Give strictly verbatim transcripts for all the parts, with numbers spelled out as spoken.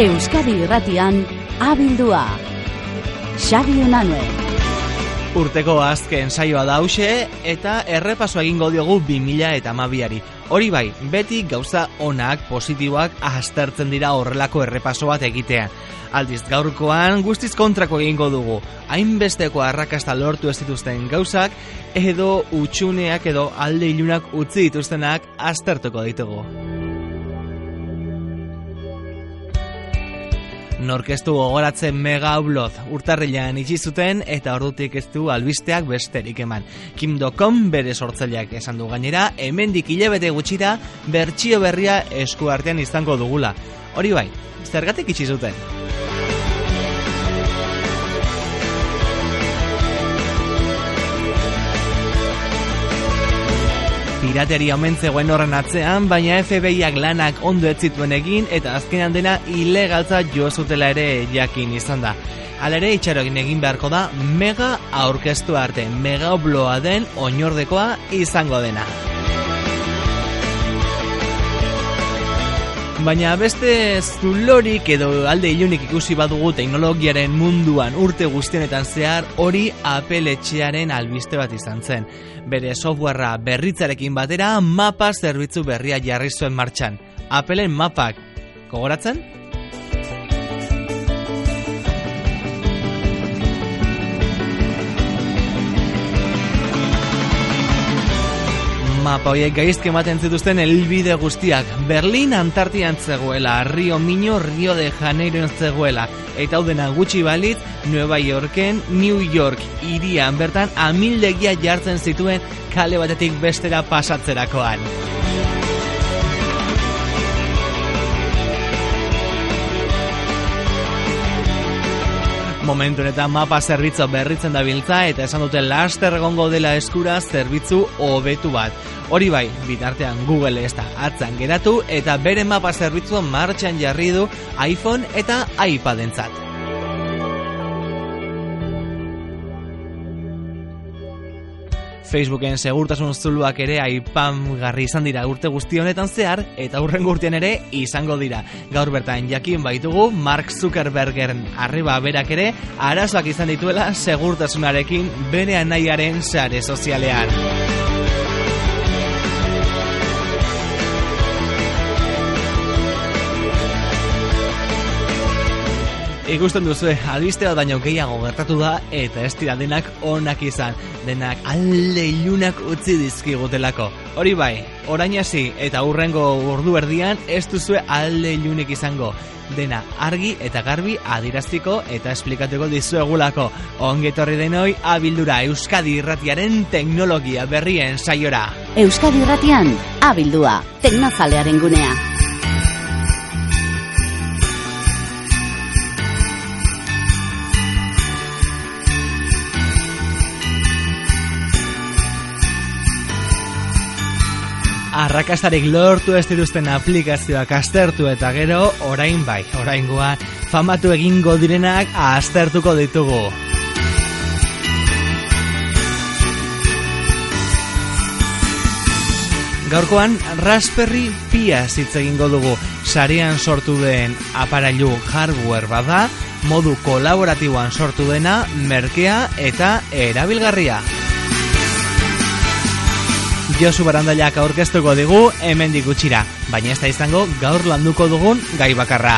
Euskadi Irratian abildua. Xabi Unanue. Urteko azken saioa da hauxe eta errepaso egingo diogu bi mila hamabiari. Hori bai, beti gauza onak, positiboak aztertzen dira horrelako errepaso bat egitea. Aldiz gaurkoan guztiz kontrako egingo dugu. Hainbesteko arrakasta lortu ez dituzten gauzak edo utxuneak edo alde ilunak utzi dituztenak aztertuko ditugu. Norkeztu gogoratzen Mega Upload urtarrilean itxi zuten eta ordutik ez du albisteak besterik eman. Kim Do-kom bere sortzaileak esan du gainera, hemendik hilabete gutxira bertsio berria esku artean izango dugula. Hori bai, zergatik itxi zuten? Pirateria omen zegoen horren atzean, baina F B I-ak lanak ondo ez zituen egin eta azkenan dena ilegaltza jo zutela ere jakin izan da. Hala ere itxarokin egin beharko da Mega aurkeztu arte, Mega Uploada den oinordekoa izango dena. Baina beste zulorik edo alde ilunik ikusi badugu teknologiaren munduan urte guztienetan zehar, hori Apple etxearen albiste bat izan zen. Bere softwarea berritzarekin batera mapa zerbitzu berria jarri zuen martxan. Appleen mapak, gogoratzen? Mapa horiek gaizki ematen zituzten helbide guztiak. Berlin Antartian zegoela, Rio Minho Rio de Janeiroen zegoela, eta hau dena gutxi balitz Nueva Yorken New York hirian bertan amildegia jartzen zituen kale batetik bestera pasatzerakoan. Momentu honetan mapa zerbitzu berritzen dabiltza eta esan dute laster egongo dela eskura zerbitzu hobetu bat. Hori bai, bitartean Google ez da atzan geratu eta bere mapa zerbitzua martxan jarri du iPhone eta iPadentzat. Facebooken segurtasun zuluak ere aipagarri izan dira urte guzti honetan zehar eta hurrengo urtean ere izango dira. Gaur bertan jakin baitugu Mark Zuckerbergen arreba berak ere arazoak izan dituela segurtasunarekin bere anaiaren sare sozialean. Ikusten duzue, albiste bat baino gehiago gertatu da eta ez dira denak onak izan, denak alde ilunak utzi dizkigutelako. Hori bai, orain hasi eta hurrengo ordu erdian ez duzue alde ilunik izango. Dena argi eta garbi adieraztiko eta esplikatuko dizuegulako. Ongi etorri denoi abildura Euskadi Irratiaren teknologia berrien saiora. Euskadi Irratian abildua, teknozalearen gunea. Arrakastarik lortu ez dituzten aplikazioak aztertu eta gero, orain bai, oraingoan famatu egingo direnak aztertuko ditugu. Gaurkoan Raspberry Pia hitz egingo dugu. Sarean sortu den aparailu hardware bada, modu kolaboratiboan sortu dena, merkea eta erabilgarria. Josu Barandailak aurkeztuko digu hemendik gutxira, baina ez da izango gaur landuko dugun gai bakarra.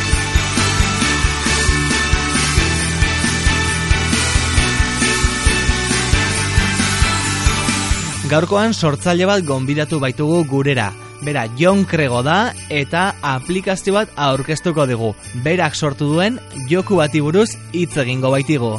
Gaurkoan sortzaile bat gonbidatu baitugu gurera. Bera Jon Krego da eta aplikazio bat aurkeztuko digu. Berak sortu duen joku bati buruz hitz egingo baitigu.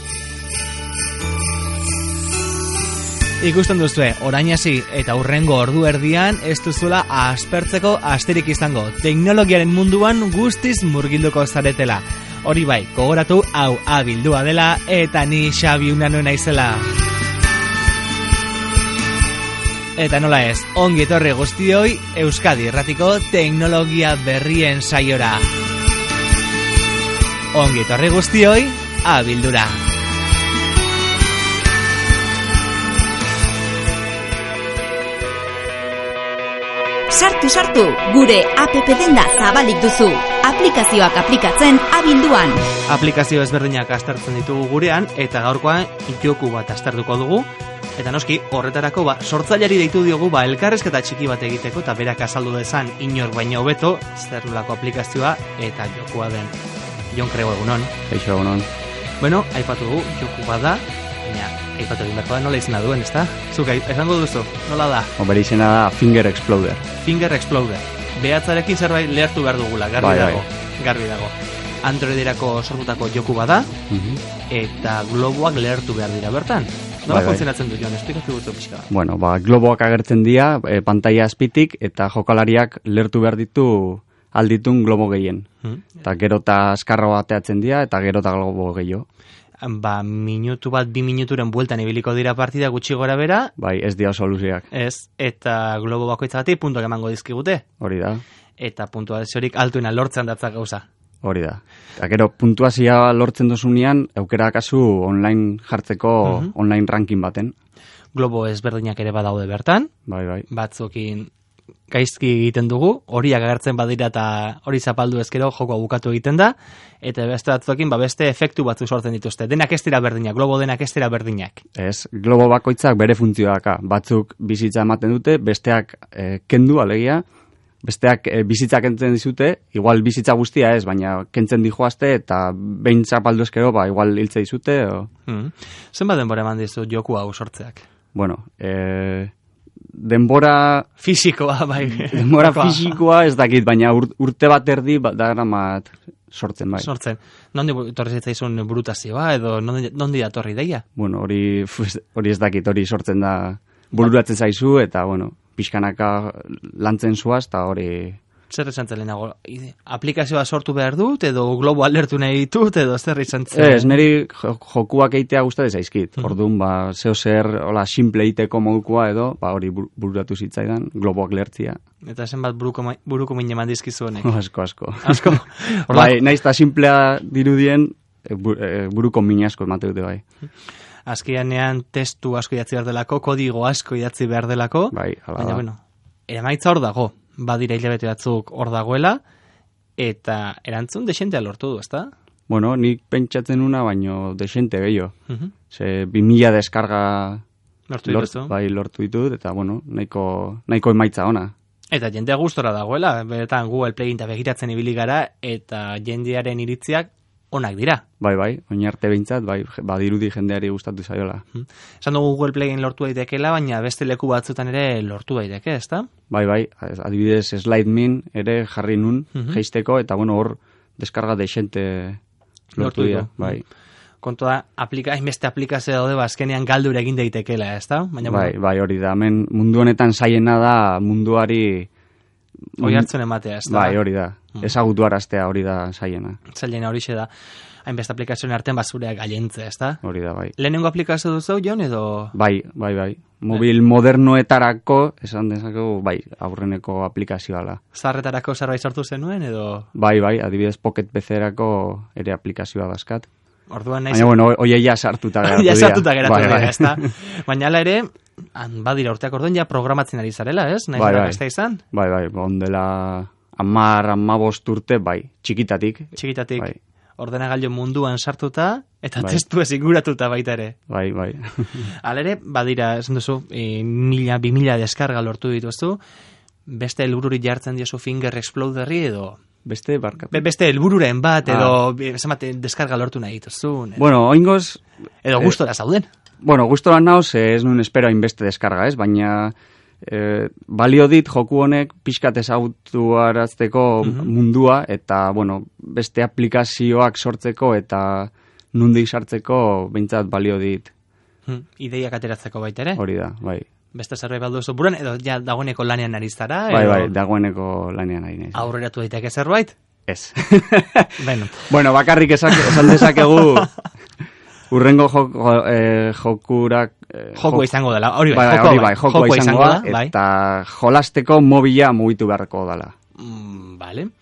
Ikusten duzue, orain hasi eta hurrengo ordu erdian ez duzuela aspertzeko asterik izango. Teknologiaren munduan guztiz murgilduko zaretela. Hori bai, gogoratu hau abildua dela eta ni Xabi Unanue naizela. Eta nola ez, ongi etorri guztioi Euskadi Irratiko teknologia berrien saiora. Ongi etorri guztioi abildura. Sartu, sartu, gure app denda zabalik duzu. Aplikazioak aplikatzen abilduan. Aplikazio ezberdinak aztertzen ditugu gurean, eta gaurkoan joku bat aztertuko dugu. Eta noski, horretarako ba, sortzaileari deitu diogu ba, elkarrezketa txiki bat egiteko, eta berak azaldu dezan inor baina hobeto, zer nolako aplikazioa eta jokua den. Jon Krego, egunon. Eixo, egunon. Bueno, aipatu dugu, joku bat da, baina aipatu egin beharko da, nola izena duen, ezta? Zuk, esango duzu, nola da? Bere izena da Finger Exploder. Finger Exploder. Behatzarekin zerbait lehertu behar dugula, garbi bai, dago. Bai. Garbi dago. Androiderako sortutako joku bada, uh-huh. eta globoak lehertu behar dira bertan. Nola bai, funtzionatzen bai. Du, Jon, esplikatu gutu pixka. Bueno, ba, globoak agertzen dira, e, pantalla azpitik, eta jokalariak lehertu behar ditu alditun globo gehien. Uh-huh. Eta gero eta askarro bateatzen dira, eta gero eta globo gehiago. Ba, minutu bat, bi minuturen bueltan ibiliko dira partida gutxi gora bera. Bai, ez dira soluziak. Ez, eta globo bakoitzagatik puntuak emango dizkigute. Hori da. Eta puntuaziorik altuena lortzen datzak gauza. Hori da. Eta gero, puntuazioa lortzen dozunean, aukera kasu online jartzeko uh-huh. online ranking baten. Globo ezberdinak ere badaude bertan. Bai, bai. Batzukin gaizki egiten dugu, horiak agertzen badira eta hori zapaldu ezkero joko bukatu egiten da, eta beste batzuekin ba beste efektu batzu sortzen dituzte. Denak ez dira berdinak, globo denak ez dira berdinak. Ez, globo bakoitzak bere funtzioaka. Batzuk bizitza ematen dute, besteak eh, kendu alegia, besteak e, bizitza kentzen dizute, igual bizitza guztia ez, baina kentzen dijoazte eta behin zapaldu ezkero, ba, igual hiltze dizute. O... Hmm. Zenba denbora eman dizu joku hau sortzeak? Bueno, eh... denbora... Fisikoa, bai. Denbora fisikoa ez dakit, baina ur, urte bat erdi ba, da gramat sortzen, bai. Sortzen. Nondi torri zitzaizun burutazioa, edo nondi, nondi datorri deia? Bueno, hori, hori ez dakit, hori sortzen da bururatzen zaizu, eta, bueno, pixkanaka lantzen zuaz, eta hori... Zer esan zen lehenago? Aplikazioa sortu behar dut, edo globo alertu nahi ditut, edo zer esan zen? Ez, niri jokuak eitea guztate zaizkit. Mm. Orduan, ba, zeo zer, hola, simple eiteko modukua edo, ba, hori bururatu zitzaidan, globoak lertzia. Eta zenbat buruko, buruko mine mandizkizu honek? Asko, asko. Asko? Bai, nahiz eta simplea dirudien, buruko mine asko emate dute, bai. Azkianean testu asko idatzi behar delako, kodigo asko idatzi behar delako. Bai, hala. Baina, bueno, emaitza hor dago. Badira hilabete batzuk hor dagoela, eta erantzun desentea lortu du, ezta? Bueno, nik pentsatzen una, baino desente gehiago. Uh-huh. Ze, bi mila deskarga lortu lort, dituzu. Bai, lortu ditut, eta, bueno, nahiko, nahiko emaitza ona. Eta jendea gustora dagoela, beretan Google Play eta begiratzen ibili gara, eta jendearen iritziak onak dira. Bai, bai, oin arte behintzat, bai, badirudi jendeari gustatu zaiola. Esan dugu Google Playen lortu daitekela, baina beste leku batzutan ere lortu daiteke, ezta? Bai, bai, adibidez SlideMin ere jarri nun uh-huh. jeisteko, eta bueno, hor deskarga desente lortu, lortu dira, bai. Kontu da, aplika, beste aplikazio daude, azkenean galdur egin daitekela, ezta? Baina, bai, bai, hori da, hemen mundu honetan zaiena da munduari... Hoi hartzen ematea, ez da? Bai, hori da. Mm. Ezagutu araztea hori da zaiena. Zailena hori da. Hainbeste aplikazioen artean bazureak gailentze, ez da? Hori da, bai. Lehenengo aplikazio duzu, Jon, edo? Bai, bai, bai. Mobil bai. Modernoetarako, esan dezakegu, bai, aurreneko aplikazioa da. Zarretarako zerbait sortu zenuen, edo? Bai, bai, adibidez Pocket P C-erako ere aplikazioa dazkat. Orduan naiz... Baina, bueno, oie ja sartuta geratu dira. Ja sartuta geratu dira, ez da? Baina ala ere... Badira urteak orduan ja programatzen ari zarela, ez? Naiz bai, bai. Gaztea izan? Bai, bai, ondela amar, amabost urte, bai, txikitatik. Txikitatik, bai. Ordenagailu munduan sartuta, eta bai. testu ez inguratuta baita ere. Bai, bai. Hala ere, badira, esan duzu, e, mila, bi mila deskarga lortu dituztu, beste helbururik jartzen diozu Finger Exploderri edo... Beste barkatu. Be, beste helbururen bat, edo ah. zamate, deskarga lortu nahi dituzun. Bueno, oingoz... Edo eh, gustora zauden. Bueno, gustora nauz, ez nuen espero hainbeste deskarga, ez? Baina eh, balio dit joku honek pixkat ezagutu arazteko uh-huh. mundua, eta, bueno, beste aplikazioak sortzeko eta nundik sartzeko behintzat balio dit. Hmm. Ideiak ateratzeko baita ere? Hori da, bai. Beste zerbait baldu zu buruan, edo ja dagoeneko lanean ari zara? Bai, bai, dagoeneko lanean ari naiz. Aurreratu daiteke zerbait? Ez. Bueno. Bueno, bakarrik esan, esan dezakegu... Urrengo joko, eh, jokurak... Eh, joko jok... izango dela, hori bai, bai, hori bai, joko, joko izango da, bai. Eta jolasteko mobila mugitu beharko dela. Mm, vale.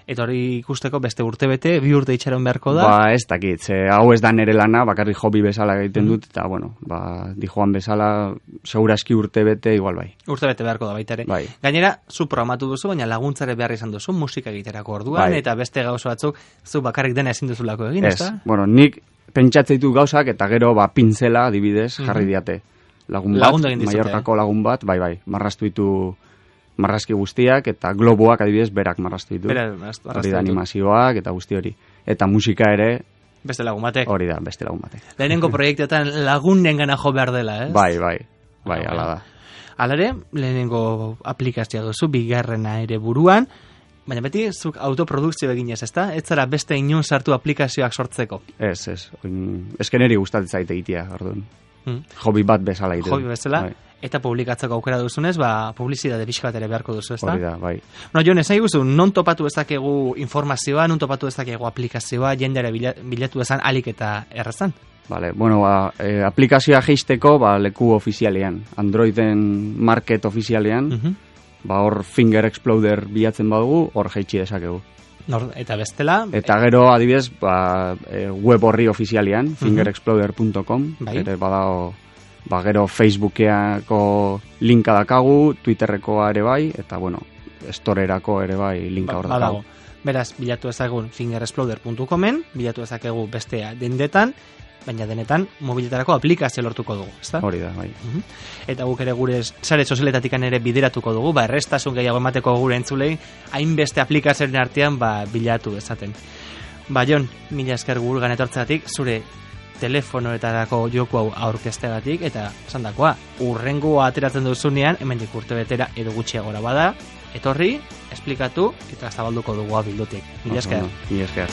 eta hori ikusteko beste urtebete, bi urte itxaron beharko da. Ba, ez dakit, ze, hau ez da nere lana, bakarrik hobi bezala egiten dut, eta, bueno, ba, dijoan bezala, seguraski urtebete igual bai. Urtebete beharko da baita ere. Bai. Gainera, zu programatu duzu, baina laguntzare behar izan duzu, musika egiterako orduan, Bai. eta beste gauza batzuk, zu bakarrik dena ezin duzulako egin, Ez, ezta? bueno, nik pentsatzeitu gauzak, eta gero, ba, pintzela, adibidez, jarri diate. Lagun bat, Lagundu egin dizute, Mallorcako lagun bat, bai, bai, marraztu ditu marrazki guztiak, eta globoak adibidez berak marraztu ditu. Berak marraztu Hori da ditu. animazioak, eta guzti hori. Eta musika ere, Beste lagun batek. hori da, beste lagun batek. Lehenengo proiektuetan lagunen gana jo behar dela, ez? Bai, bai, bai, Ah, ala da. Alare, lehenengo aplikazioa duzu, bigarrena ere buruan, baina beti zuk autoprodukzio eginez, ezta? Ez zara beste inun sartu aplikazioak sortzeko. Ez, ez, oin, eskeneri gustatzen zaite egitea, orduan. Hmm. Hobi bat bezala egiten. Hobi bezala, Bai, eta publikatzeko aukera duzunez, ba, publizitate pixka bat ere beharko duzu, ezta? hori da, bai. No, Jon, ez nahi guzu, non topatu ezakegu informazioa, non topatu ezakegu aplikazioa, jendere bila, bilatu ezan alik eta errazan? Vale, bueno, ba, e, aplikazioa geisteko, ba, leku ofizialean, Androiden market ofizialean, Mhm. ba, hor Finger Exploder bilatzen badugu, hor jeitsi dezakegu. Nor, eta bestela, Eta gero, adibidez, ba, e, web horri ofizialean, finger exploder punto com, Bai. ere badao, ba, gero Facebookeako linka dakagu, Twitterrekoa ere bai, eta, bueno, storerako ere bai linka hor ba- badago. dakagu. Beraz, bilatu ezagun finger exploder punto comen, bilatu ezakegu bestea dendetan, baina denetan mobiletarako aplikazio lortuko dugu, ezta? Hori da, bai. Mhm. Eta guk ere gure sare sozialetatik ere bideratuko dugu, ba, errestasun gehiago emateko gure entzulei, hainbeste aplikazioen artean ba, bilatu dezaten. Ba, Jon, mila esker gurgan etortzeatik, zure telefonoetarako joku hau aurkezteagatik, eta esandakoa, urrengoa ateratzen duzunean, hemendik urte betera edo gutxiagora bada, etorri, esplikatu, eta zabalduko dugu abildutik. Mila esker. Oso ondo, Mila esker.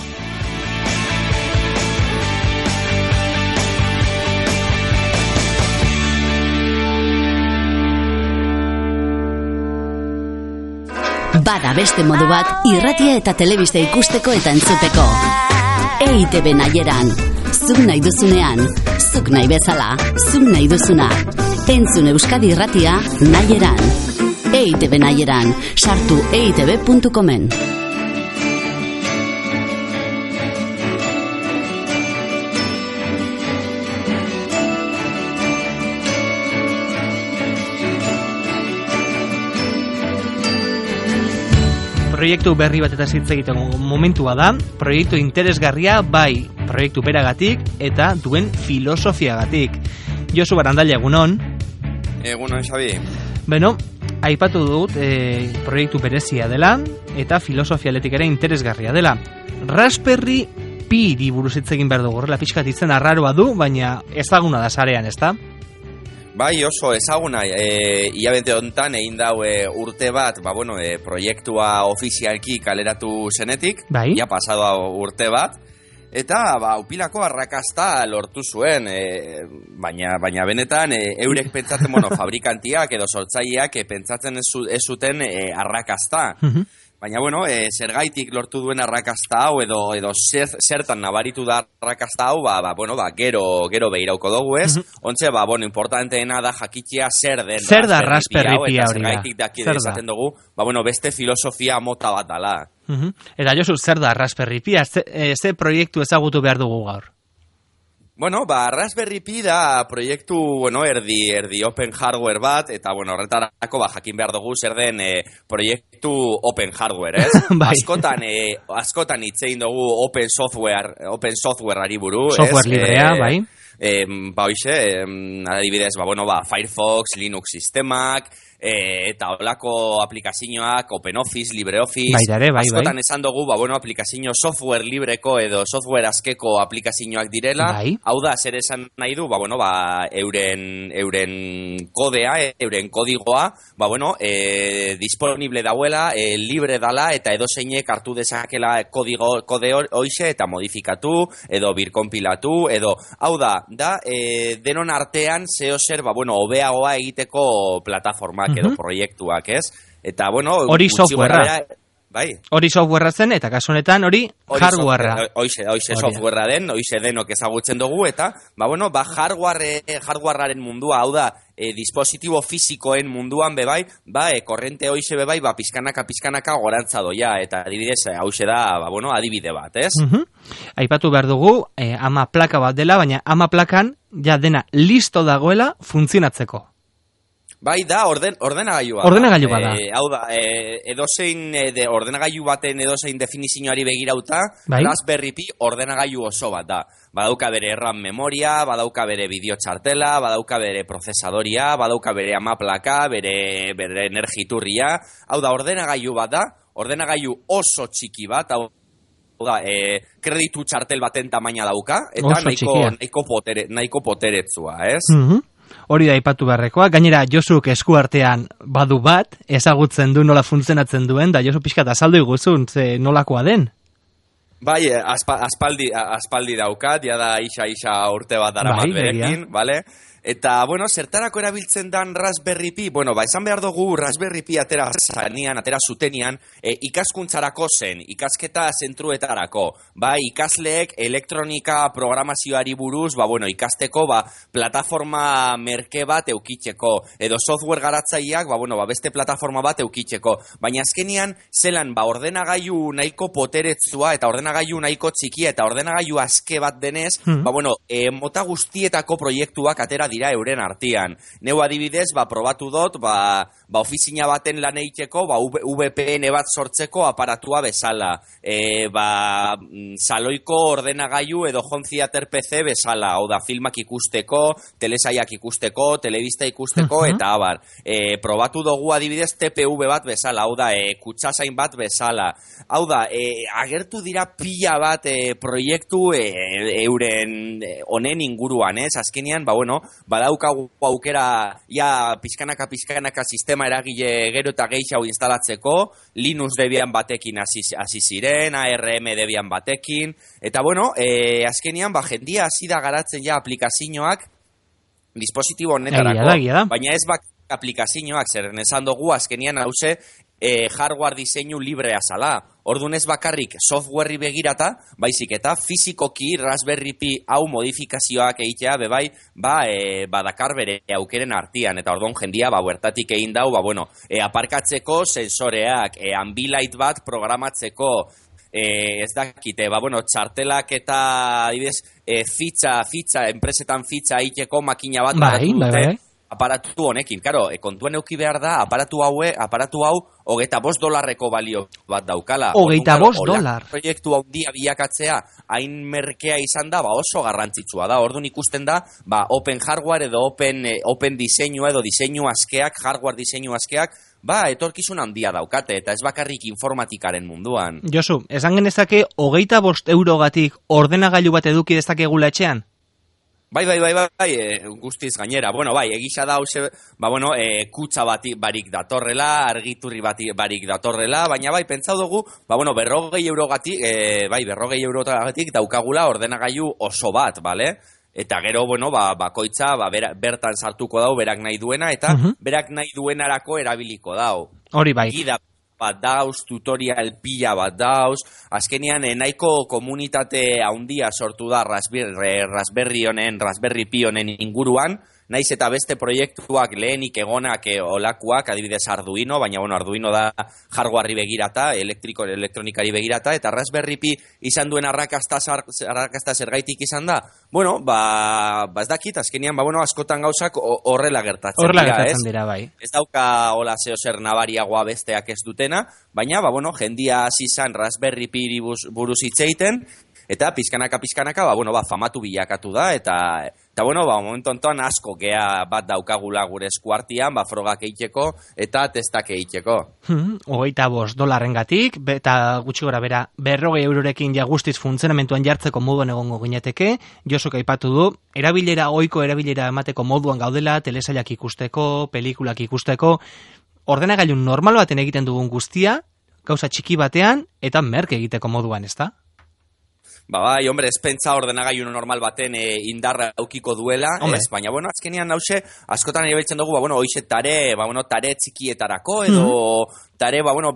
Bada beste modu bat irratia eta telebista ikusteko eta entzuteko. E I Te Be nahieran. Zuk nahi duzunean, zuk nahi bezala, zuk nahi duzuna. Entzun Euskadi irratia nahieran. E I Te Be nahieran. Sartu e i te be punto comen. Proiektu berri bat eta hitz egiten momentua da, proiektu interesgarria bai proiektu beragatik eta duen filosofiagatik. Josu Barandaila, egunon. Egunon, Xabi. Beno, aipatu dut e, proiektu berezia dela eta filosofialetik ere interesgarria dela. Raspberry Pi buruz hitz egin behar dugu, horrela pixkat itzen arraroa du, baina ezaguna da sarean, ezta? Bai, oso ezaguna, e, hilabete honetan egin dau e, urte bat, ba, bueno, e, proiektua ofizialki kaleratu zenetik, Bai. ja pasado urte bat, eta ba, upilako arrakasta lortu zuen, e, baina, baina benetan e, eurek pentsatzen, bueno, fabrikantiak edo sortzaileak e, pentsatzen ez, zu- ez zuten e, arrakasta. Baina, bueno, e, zergaitik lortu duen arrakasta hau edo edo zer, zertan nabaritu da arrakasta hau, ba, ba, bueno, ba, gero, gero behirauko dugu ez. Ontxe, ba, bueno, importanteena da jakitzea zer den Zer da Raspberry Pi hau, Raspberry Pi eta hori da? zergaitik daki Zer da? esaten dugu, ba, bueno, beste filosofia mota bat dala. Mhm. Eta Josu, zer da Raspberry Pi? Ze, e, ze proiektu ezagutu behar dugu gaur? Bueno, ba, Raspberry Pi da proiektu, bueno, erdi, erdi open hardware bat, eta, bueno, horretarako, ba, jakin behar dugu zer den e, proiektu open hardware, ez? Bai. Askotan, e, askotan hitzein dugu open software, open softwareari buru, Software ez? librea, E, bai. E, ba, hoxe, e, adibidez, ba, bueno, ba, Firefox, Linux sistemak, e, eta holako aplikazioak, OpenOffice, LibreOffice, Baita ere, bai, askotan bai. esan dugu, ba, bueno, aplikazio software libreko edo software askeko aplikazioak direla, Bai. hau da, zer esan nahi du, ba, bueno, ba, euren, euren kodea, e, euren kodigoa, ba, bueno, e, disponible dauela, e, libre dala, eta edo zeinek hartu dezakela kodigo, kode hor- hoixe, eta modifikatu, edo birkonpilatu, edo, hau da, da, e, denon artean, zeo zer, ba, bueno, hobeagoa egiteko plataformak edo Mhm. proiektuak, ez? Eta, bueno, Hori gutxi softwarea. gorabehera, bai. Hori softwarea zen, eta kasu honetan hori hardwarea. Hoize, hoize softwarea den, hoize denok ezagutzen dugu, eta, ba, bueno, ba, hardware, hardwarearen mundua, hau da, e, dispositibo fisikoen munduan bebai, ba, e, korrente hoize bebai, ba, pizkanaka, pizkanaka gorantza doia, eta adibidez, hauxe da, ba, bueno, adibide bat, ez? Uh-huh. Aipatu behar dugu, e, ama plaka bat dela, baina ama plakan, ja dena listo dagoela funtzionatzeko. Bai, da, orden, ordenagailua. Ordenagailua da. E, hau da, e, edozein, e, de, ordenagailu baten edozein definizioari begirauta, bai? Raspberry Pi ordenagailu oso bat da. Badauka bere RAM memoria, badauka bere bideo txartela, badauka bere prozesadoria, badauka bere amaplaka, bere, bere energiturria. Hau da, ordenagailu bat da, ordenagailu oso txiki bat, hau da, e, kreditu txartel baten tamaina dauka, eta nahiko, nahiko, potere, nahiko poteretzua, ez? Mhm. Hori da aipatu beharrekoa, gainera Josuk eskuartean badu bat, ezagutzen du nola funtzionatzen duen, da Josu pixkat azaldu iguzun, ze nolakoa den? Bai, aspa, aspaldi, aspaldi daukat, ja da isa-isa urte bat dara bai, bat berekin, bale? Eta, bueno, zertarako erabiltzen dan Raspberry Pi? Bueno, ba, esan behar dugu Raspberry Pi atera zanean, atera zutenian, e, ikaskuntzarako zen, ikasketa zentruetarako. Ba, ikasleek elektronika programazioari buruz, ba, bueno, ikasteko, ba, plataforma merke bat eukitzeko, edo software garatzaileak, ba, bueno, ba, beste plataforma bat eukitzeko. Baina azkenian, zelan, ba, ordenagailu nahiko poteretzua, eta ordenagailu nahiko txikia, eta ordenagailu aske bat denez, hmm. ba, bueno, e, mota guztietako proiektuak atera dira euren artean. Neu adibidez, ba, probatu dut, ba, ba ofizina baten lan egiteko, ba, V P N bat sortzeko aparatua bezala. E, ba, saloiko ordenagailu edo home theater P C bezala. Hau da, filmak ikusteko, telesaiak ikusteko, telebista ikusteko, uh-huh. eta abar. E, probatu dugu adibidez T P V bat bezala. Hau da, e, kutsasain bat bezala. Hau da, e, agertu dira pila bat e, proiektu e, euren honen inguruan, ez? Azkenean, ba, bueno, badaukagu aukera ja pizkanaka pizkanaka sistema eragile gero eta gehiago instalatzeko, Linux Debian batekin hasi ziren, A R M Debian batekin, eta bueno, e, azkenean ba jendia hasi da garatzen ja aplikazioak dispositibo honetarako, baina ez bak aplikazioak, zer esan dugu azkenean hause e, hardware diseinu librea zala. Orduan ez bakarrik softwareri begirata, baizik eta fizikoki Raspberry Pi hau modifikazioak egitea bebai, ba, e, badakar bere aukeren artean, eta orduan jendia, ba, huertatik egin dau, ba, bueno, e, aparkatzeko sensoreak, e, ambilight bat programatzeko, e, ez dakite, ba, bueno, txartelak eta, adibidez, e, fitxa, fitxa, enpresetan fitxa egiteko makina bat, bai, bai, bai. Aparatu honekin, karo, e, kontuen euki behar da, aparatu haue, aparatu hau, hogeita bost dolarreko balio bat daukala. Hogeita bost dolar. Proiektu hau dia bilakatzea, hain merkea izan da, ba oso garrantzitsua da. Orduan ikusten da, ba open hardware edo open, eh, open diseinua edo diseinu askeak, hardware diseinu askeak, ba etorkizun handia daukate, eta ez bakarrik informatikaren munduan. Josu, esan genezake, hogeita bost eurogatik ordenagailu bat eduki dezakegula etxean? Bai, bai, bai, bai, e, guztiz gainera. Bueno, bai, egisa da, hause, ba, bueno, e, kutsa bati, barik datorrela, argiturri bati, barik datorrela, baina bai, pentsau dugu, ba, bueno, berrogei eurogatik, e, bai, berrogei eurogatik daukagula ordenagailu oso bat, bale? Eta gero, bueno, ba, bakoitza, ba, bera, bertan sartuko dau, berak nahi duena, eta uh-huh. berak nahi duenarako erabiliko dau. Hori bai. Gida bat dauz, tutorial pila bat dauz, azkenean nahiko komunitate handia sortu da Raspberry, Raspberry honen, Raspberry Pi honen inguruan, naiz eta beste proiektuak lehenik egonak e, olakuak, adibidez Arduino, baina bueno, Arduino da hardwareri begirata, elektriko, elektronikari begirata, eta Raspberry Pi izan duen arrakasta, arrakasta zergaitik izan da, bueno, ba, ba ez dakit, azkenean, ba, bueno, askotan gauzak horrela gertatzen horrela dira, gertatzen ez? Dira, bai. Ez dauka hola zeo zer nabariagoa besteak ez dutena, baina, ba, bueno, jendia hasi izan Raspberry Pi buruz hitzeiten, eta pizkanaka pizkanaka, ba, bueno, ba, famatu bilakatu da, eta, eta bueno, ba, momentu ontoan asko gea bat daukagula gure eskuartian, ba, frogak egiteko, eta testak egiteko. Hmm, hogeita bost dolarrengatik, eta gutxi gora bera, berrogei eurorekin ja guztiz funtzionamentuan jartzeko moduan egongo gineteke, Josuk aipatu du, erabilera ohiko erabilera emateko moduan gaudela, telesailak ikusteko, pelikulak ikusteko, ordenagailu normal baten egiten dugun guztia, gauza txiki batean, eta merke egiteko moduan, ezta? Ba, bai, hombre, ez pentsa ordenagailu normal baten e, indarra aukiko duela, hombre. Ez, baina, bueno, azkenean hause, askotan erabiltzen dugu, ba, bueno, hoize tare, ba, bueno, tare txikietarako, edo mm. tare, ba, bueno,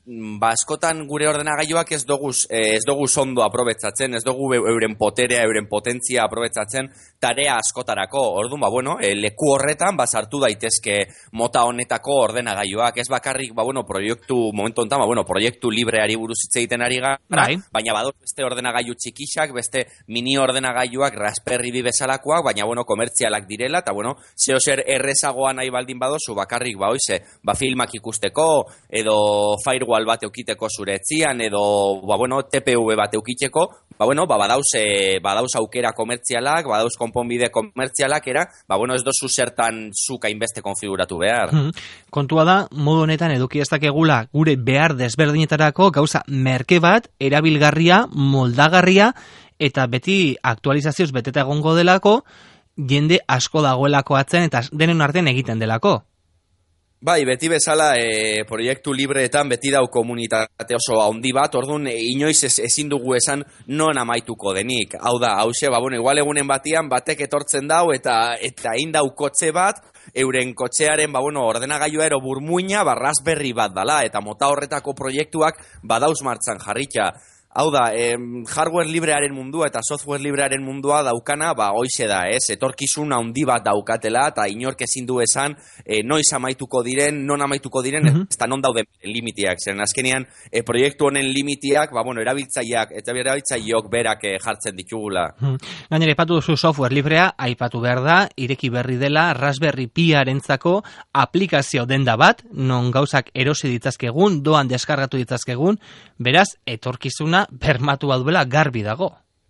ba, askotan gure ordenagailuak ez dugu, ez dugu ondo aprobetzatzen, ez dugu euren poterea, euren potentzia aprobetzatzen tarea askotarako. Orduan, ba, bueno, e, leku horretan, ba, sartu daitezke mota honetako ordenagailuak. Ez bakarrik, ba, bueno, proiektu, momentu honetan, ba, bueno, proiektu libreari buruz hitz egiten ari gara, Bai. baina badot beste ordenagailu txikixak, beste mini ordenagailuak, Raspberry Pi bezalakoak, baina, bueno, komertzialak direla, eta, bueno, zeo zer errezagoa nahi baldin badozu, bakarrik, ba, oize, ba, filmak ikusteko, edo firewall bat eukiteko zure etzian, edo, ba, bueno, T P V bat eukiteko, ba, bueno, ba, badauz, e, badauz aukera komertzialak, badauz konponbide komertzialak, era, ba, bueno, ez dozu zertan zuk hainbeste konfiguratu behar. Hmm. Kontua da, modu honetan eduki ez dakegula gure behar desberdinetarako gauza merke bat, erabilgarria, moldagarria, eta beti aktualizazioz beteta egongo delako, jende asko dagoelako atzen, eta denen artean egiten delako. Bai, beti bezala e, proiektu libreetan beti dau komunitate oso handi bat, orduan e, inoiz ez, ezin dugu esan non amaituko denik. Hau da, hause, ba, bueno, igual egunen batian batek etortzen dau eta eta egin dau kotxe bat, euren kotxearen, ba, bueno, ordenagailua ero burmuina, ba, Raspberry bat dala, eta mota horretako proiektuak badauz martxan jarritxa. Hau da, em, hardware librearen mundua eta software librearen mundua daukana, ba, hoize da, ez? Etorkizun handi bat daukatela, eta inork ezin du esan, e, noiz amaituko diren, non amaituko diren, mm-hmm. ez da non dauden limitiak. Zeren azkenean, e, proiektu honen limitiak, ba, bueno, erabiltzaileak, eta erabiltzaileok berak e, jartzen ditugula. Mm-hmm. Gainera, aipatu duzu software librea, aipatu behar da, ireki berri dela, Raspberry Piarentzako aplikazio denda bat, non gauzak erosi ditzazkegun, doan deskargatu ditzazkegun, beraz, etorkizuna bermatua duela garbi dago.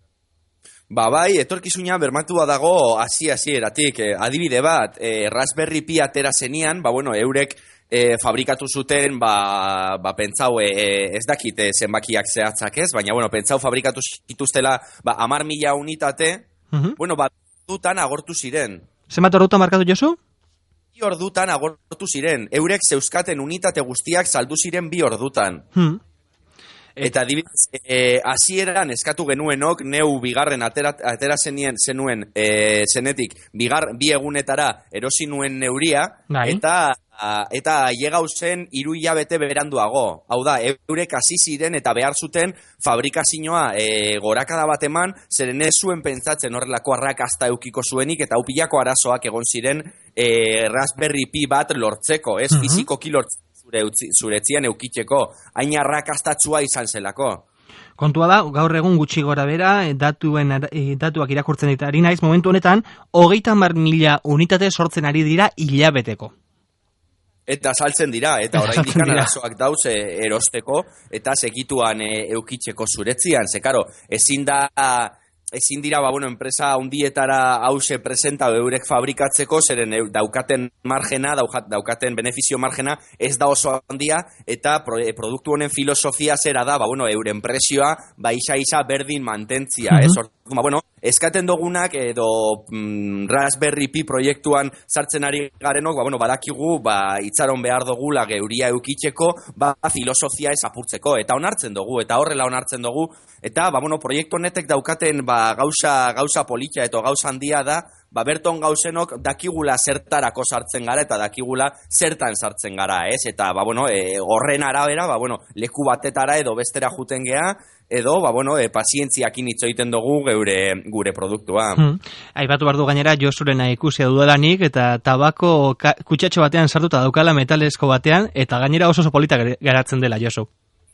Ba bai, etorkizuna bermatua dago hasi-hasieratik. Eh, adibide bat, eh, Raspberry Pi atera zenian, ba bueno, eurek eh, fabrikatu zuten, ba, ba pentsau, eh, ez dakit eh, zenbakiak zehatzak ez, baina bueno, pentsau fabrikatu zituztela, ba hamar mila unitate, uh-huh. bueno, ba dutan agortu ziren. Zenbat ordutan markatu jozu? Bi ordutan agortu ziren. Eurek zeuzkaten unitate guztiak saldu ziren bi ordutan. Hmm. Eta adibidez, eh, hasieran eskatu genuenok, neu bigarren atera, atera zenien, zenuen eh, zenetik, bigar, bi egunetara erosi nuen neuria, Bai. eta eta llegau zen hiru hilabete beranduago. Hau da, eurek hasi ziren eta behar zuten fabrikazioa e, gorakada bat eman, zeren ez zuen pentsatzen horrelako arrakasta eukiko zuenik, eta upilako arazoak egon ziren e, Raspberry Pi bat lortzeko, ez, uh-huh. fizikoki lortzeko. Zure, zure etzian eukitzeko, hain arrakastatsua izan zelako. Kontua da, gaur egun gutxi gora bera, datuen, datuak irakurtzen dit ari naiz, momentu honetan, hogeita hamar mila unitate sortzen ari dira hilabeteko. Eta saltzen dira, eta oraindik arazoak dauz e, erosteko, eta segituan e, eukitzeko zuretzian. Ze, karo, ezin da... ezin dira, ba, bueno, enpresa hundietara hause presenta eurek fabrikatzeko, zeren daukaten margena, daukaten benefizio margena, ez da oso handia, eta pro, produktu honen filosofia zera da, ba, bueno, euren presioa, ba, isa-isa berdin mantentzia, mm-hmm. ez? Ba, bueno, eskaten dugunak, edo mm, Raspberry Pi proiektuan sartzen ari garenok, ba, bueno, badakigu, ba, itxaron behar dugula geuria eukitzeko, ba, filosofia ez apurtzeko, eta onartzen dugu, eta horrela onartzen dugu, eta, ba, bueno, proiektu honetek daukaten, ba, gauza, gauza politia eta gauza handia da, ba, berton gauzenok dakigula zertarako sartzen gara eta dakigula zertan sartzen gara, ez? Eta, ba, bueno, e, horren arabera, ba, bueno, leku batetara edo bestera juten gea, edo, ba, bueno, e, pazientziakin hitz egiten dugu geure, gure produktua. Hmm. Aipatu behar du gainera, Josurena ikusia dudanik, eta tabako kutsatxo batean sartuta daukala metalesko batean, eta gainera oso oso polita geratzen dela, Josu.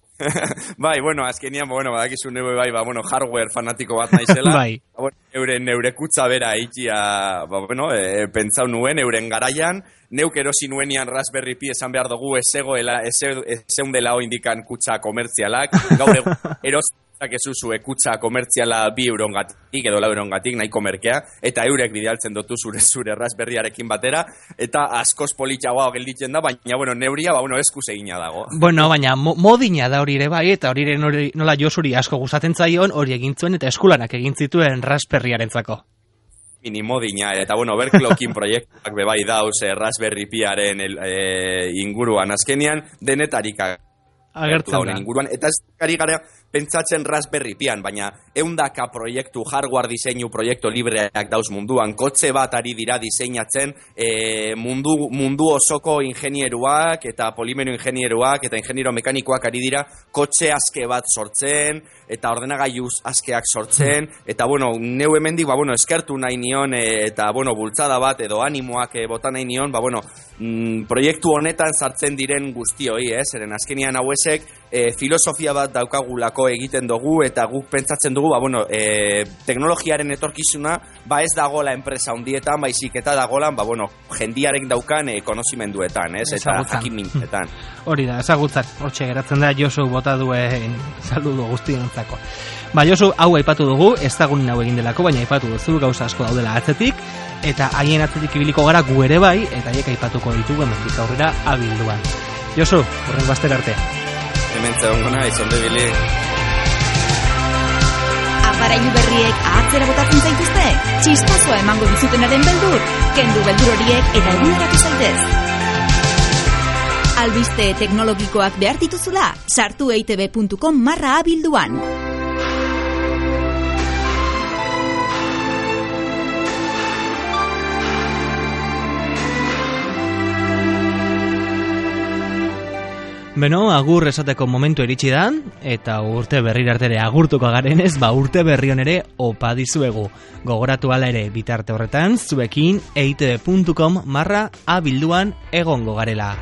Bai, bueno, azkenian, bueno, badakizu neue bai, ba, bueno, hardware fanatiko bat naizela. Bai. Ba, bueno, euren neure kutsa bera ikia, ba, bueno, e, pentsau nuen, euren garaian, neuk erosi nuenian Raspberry Pi esan behar dugu ezegoela, ezeundela oindikan kutsa komertzialak, gaur erosi ezuzu ekutsa komertziala bi eurongatik edo lau eurongatik nahiko merkea, eta eurek bidaltzen dutu zure zure Raspberryarekin batera, eta askoz politxagoa gelditzen da, baina, bueno, neuria, ba, bueno, eskuz egina dago. Bueno, baina mo- modina da hori ere bai, eta hori ere nola Josuri asko gustatzen zaion, hori egin zuen eta eskulanak egin zituen Raspberryarentzako. Minimodina, eta bueno, Overclocking proiektuak bebai dauz eh, Raspberry Piaren eh, inguruan azkenian, denetarik agertzen da. Inguruan, eta ez ari gara pentsatzen Raspberry Pian, baina eundaka proiektu, hardware diseinu proiektu libreak dauz munduan, kotxe bat ari dira diseinatzen, e, mundu, mundu osoko ingenieruak eta polimero ingenieruak eta ingeniero mekanikoak ari dira kotxe aske bat sortzen, eta ordenagailu askeak sortzen, eta bueno, neu hemendik, ba bueno, eskertu nahi nion, e, eta bueno, bultzada bat edo animoak e, bota nahi nion, ba bueno, mm, proiektu honetan sartzen diren guztioi, eh? Zeren azkenian hauesek e, filosofia bat daukagulako egiten dugu, eta guk pentsatzen dugu, ba bueno, e, teknologiaren etorkizuna, ba ez dagola enpresa hundietan, baizik eta dagolan, ba bueno, jendiaren daukan e, konozimenduetan, ez? Eta jakinmintetan. Hori da, ezagutzak, hortxe geratzen da, Josu bota duen saludo guztiontzako. Ba, Josu, hau aipatu dugu, ez dagunin hau egin delako, baina aipatu duzu, gauza asko daudela atzetik, eta haien atzetik ibiliko gara gu ere bai, eta haiek aipatuko ditugu hemendik aurrera abilduan. Josu, horrengo astera arte. Hemen zegoen izonde bili. Aparailu berriek ahatzera botatzen zaituzte? Txistazoa emango dizutenaren beldur? Kendu beldur horiek eta eguneratu zaitez. Albiste teknologikoak behar dituzula? Sartu e i te be puntu com barra abilduan. Beno, agur esateko momentu iritsi da, eta urte berri artere agurtuko garenez, ba urte berri honere opa dizuegu. Gogoratu ala ere bitarte horretan, zuekin e i te be puntu com barra abilduan egongo garela.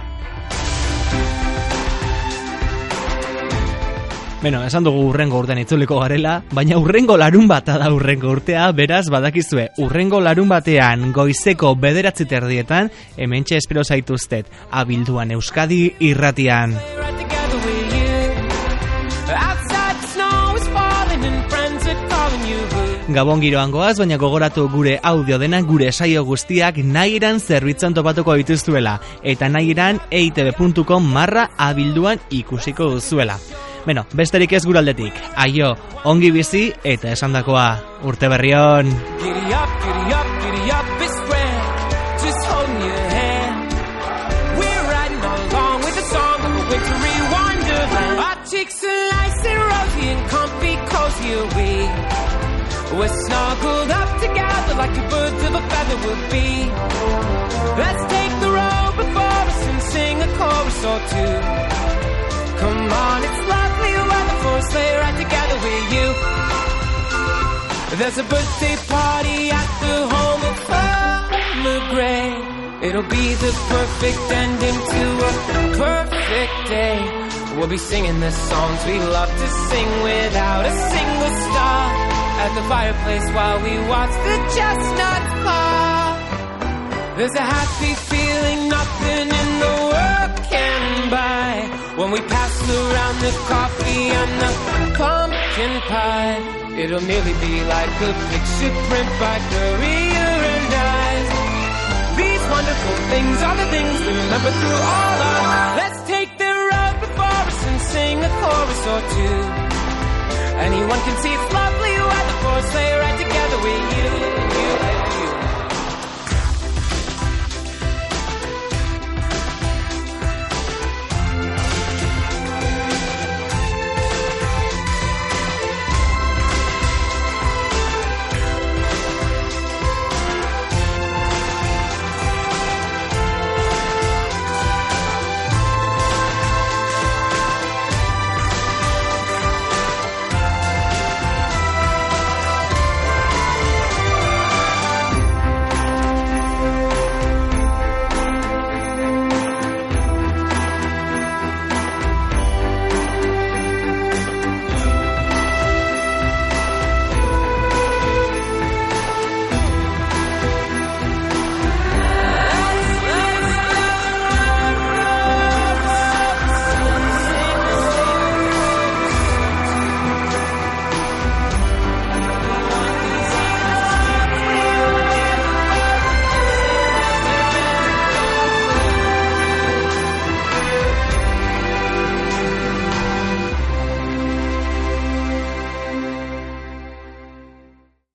Beno, esan dugu urrengo urtean itzuliko garela, baina urrengo larun bata da urrengo urtea, beraz badakizue, urrengo larun batean goizeko bederatzi terdietan, hementxe espero zaituztet, abilduan Euskadi irratian. Gabon giroan goaz, baina gogoratu gure audio dena gure saio guztiak nahiran zerbitzan topatuko dituztuela, eta nahiran e i te be puntu com barra abilduan ikusiko duzuela. Beno, besterik ez guraldetik. Aio, ongi bizi eta esandakoa urte berrion. Giddy up, giddy up, giddy up, it's grand. Just holding your hand. We're riding along with the song of a wintry wonderland. Our cheeks are nice and rosy and comfy, cozy are we. We're snuggled up together like two birds of a feather would be. Let's take the road before us and sing a chorus or two. Come on, it's lovely weather for a sleigh ride together with you. There's a birthday party at the home of Farmer Gray. It'll be the perfect ending to a perfect day. We'll be singing the songs we love to sing without a single star. At the fireplace while we watch the chestnuts pop. There's a happy feeling nothing in the world can buy. When we pass around the coffee and the pumpkin pie, it'll nearly be like a picture print by Currier and Ives. These wonderful things are the things we remember through all our lives. Let's take the road before us and sing a chorus or two. Anyone can see it's lovely weather for us.